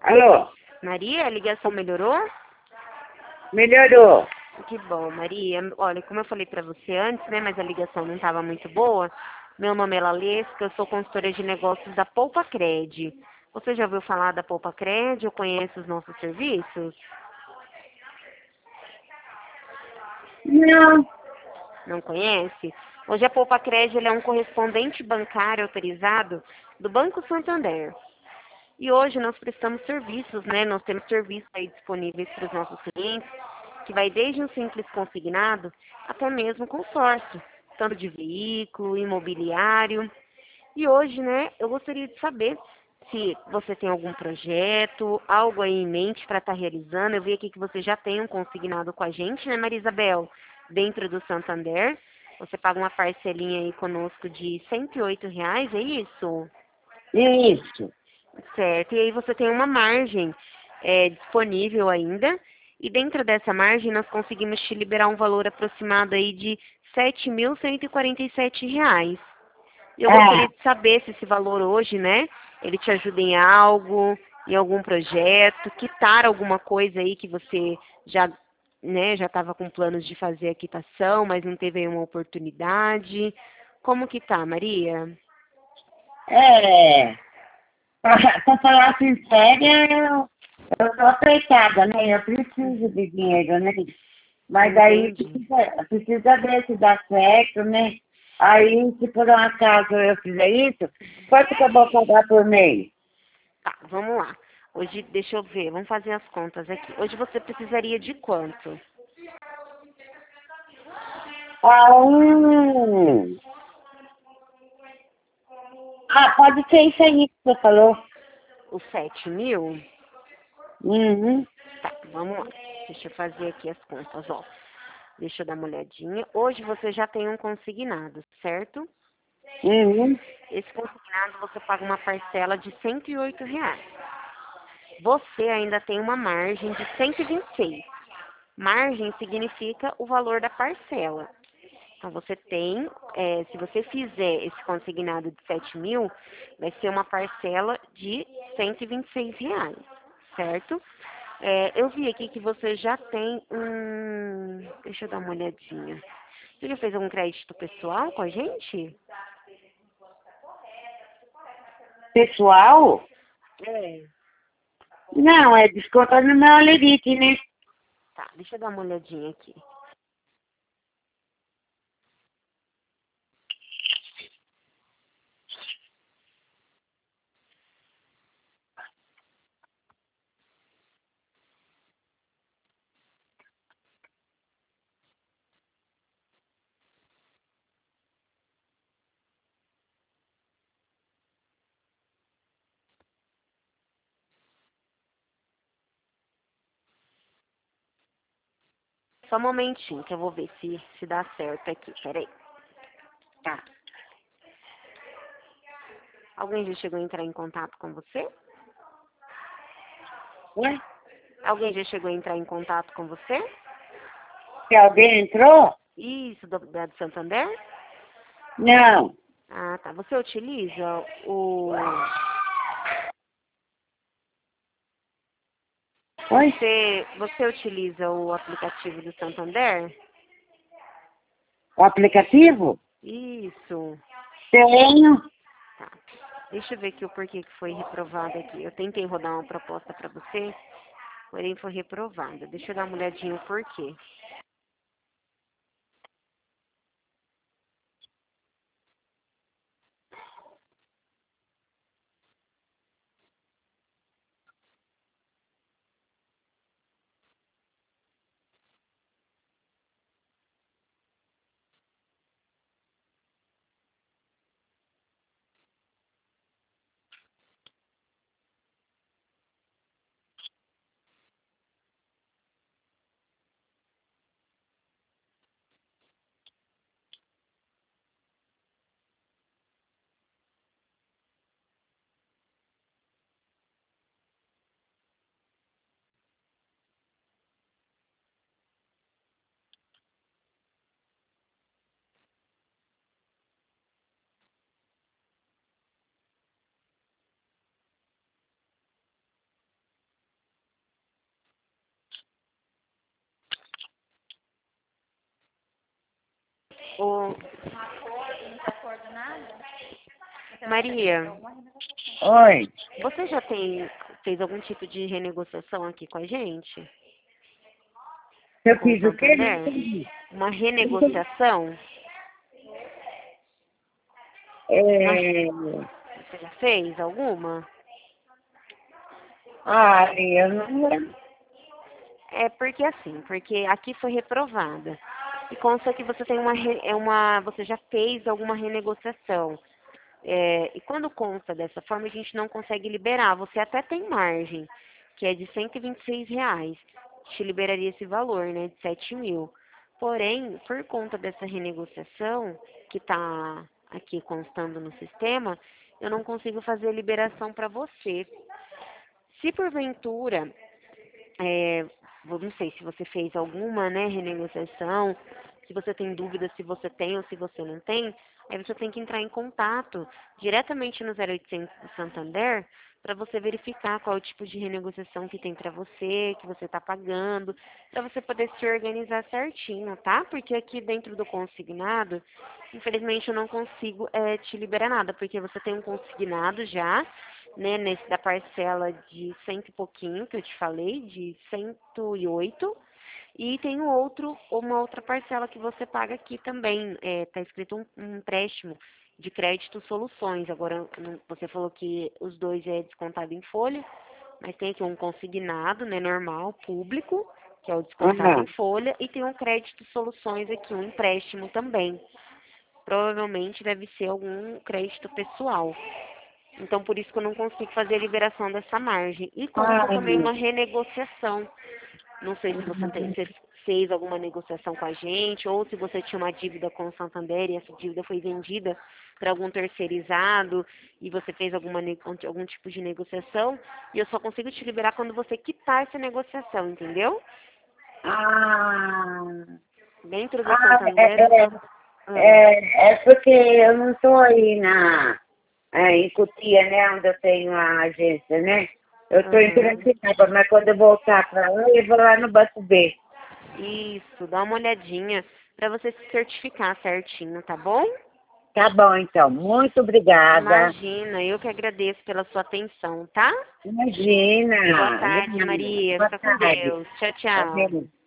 Alô? Maria, a ligação melhorou? Melhorou. Que bom, Maria. Olha, como eu falei para você antes, né, mas a ligação não estava muito boa. Meu nome é Lalesca, eu sou consultora de negócios da Poupa Cred. Você já ouviu falar da Poupa Cred ou conhece os nossos serviços? Não. Não conhece? Hoje a Poupa Cred ela é um correspondente bancário autorizado do Banco Santander. E hoje nós prestamos serviços, né? Nós temos serviços aí disponíveis para os nossos clientes, que vai desde um simples consignado até mesmo consórcio, tanto de veículo, imobiliário. E hoje, né, eu gostaria de saber se você tem algum projeto, algo aí em mente para estar realizando. Eu vi aqui que você já tem um consignado com a gente, né, Maria Isabel? Dentro do Santander. Você paga uma parcelinha aí conosco de R$ 108, é isso? Isso. Certo. E aí você tem uma margem disponível ainda. E dentro dessa margem nós conseguimos te liberar um valor aproximado aí de R$ 7.147. Eu gostaria Ah, de saber se esse valor hoje, né, ele te ajuda em algo, em algum projeto, quitar alguma coisa aí que você já, né, já estava com planos de fazer a quitação, mas não teve aí uma oportunidade. Como que tá, Maria? é. Pra falar sincero, eu tô apertada, né? Eu preciso de dinheiro, né? Mas aí Entendi. precisa ver se dá certo, né? Aí, se por um acaso eu fizer isso, quanto que eu vou pagar por mês? Tá, vamos lá. Hoje, deixa eu ver, vamos fazer as contas aqui. Hoje você precisaria de quanto? Ah, pode ser isso aí que você falou. Os 7.000? Uhum, Tá, vamos lá. Deixa eu fazer aqui as contas, ó. Deixa eu dar uma olhadinha. Hoje você já tem um consignado, certo? uhum. Esse consignado você paga uma parcela de R$ 108. Você ainda tem uma margem de 126. Margem significa o valor da parcela. Então você tem, se você fizer esse consignado de 7.000, vai ser uma parcela de R$ 126, certo? Eu vi aqui que você já tem um. Deixa eu dar uma olhadinha. Você já fez algum crédito pessoal com a gente? Pessoal? É. Não, é desconto no meu alerite, né? Tá, deixa eu dar uma olhadinha aqui. Só um momentinho que eu vou ver se dá certo aqui. Peraí. Tá. Alguém já chegou a entrar em contato com você? Ué? Alguém já chegou a entrar em contato com você? Se alguém entrou? Isso, do Santander? Não. Ah, tá. Você utiliza o. Oi? Você utiliza o aplicativo do Santander? O aplicativo? Isso. Tenho. Tá. Deixa eu ver aqui o porquê que foi reprovado aqui. Eu tentei rodar uma proposta para você, porém foi reprovada. Deixa eu dar uma olhadinha o porquê. Ô, Maria, Oi. você já fez algum tipo de renegociação aqui com a gente? Eu Com o fiz o quê? Não Santander? entendi. Uma renegociação? É... Você já fez alguma? Ah, eu não lembro. É porque assim, porque aqui foi reprovada. E consta que você tem você já fez alguma renegociação. E quando consta dessa forma, a gente não consegue liberar. Você até tem margem, que é de R$ 126. Te liberaria esse valor, né, de 7.000. Porém, por conta dessa renegociação, que está aqui constando no sistema, eu não consigo fazer a liberação para você. Se porventura é, eu não sei se você fez alguma, né, renegociação, se você tem dúvida se você tem ou se você não tem, aí você tem que entrar em contato diretamente no 0800 do Santander para você verificar qual é o tipo de renegociação que tem para você, que você está pagando, para você poder se organizar certinho, tá? Porque aqui dentro do consignado, infelizmente eu não consigo te liberar nada, porque você tem um consignado já, né, nesse da parcela de cento e pouquinho que eu te falei, de 108, e tem uma outra parcela que você paga aqui também, tá escrito um empréstimo de crédito soluções. Agora, você falou que os dois é descontado em folha, mas tem aqui um consignado, né, normal, público, que é o descontado em Ah, folha, e tem um crédito soluções aqui, um empréstimo também. Provavelmente deve ser algum crédito pessoal. Então, por isso que eu não consigo fazer a liberação dessa margem. E consta também uma ai, renegociação. Não sei se você fez alguma negociação com a gente, ou se você tinha uma dívida com o Santander e essa dívida foi vendida para algum terceirizado e você fez algum tipo de negociação. E eu só consigo te liberar quando você quitar essa negociação, entendeu? ah, Dentro do ah, Santander, eu só... Ah, é porque eu não estou aí em Cotia, né, onde eu tenho a agência, né? Eu estou em aham. Piracicaba, mas quando eu voltar para lá, eu vou lá no Banco B. Isso, dá uma olhadinha para você se certificar certinho, tá bom? Tá bom, então. Muito obrigada. Imagina, eu que agradeço pela sua atenção, tá? Imagina. Boa tarde, Maria. Boa Fica com tarde. Deus. Tchau, Tá tchau. vendo?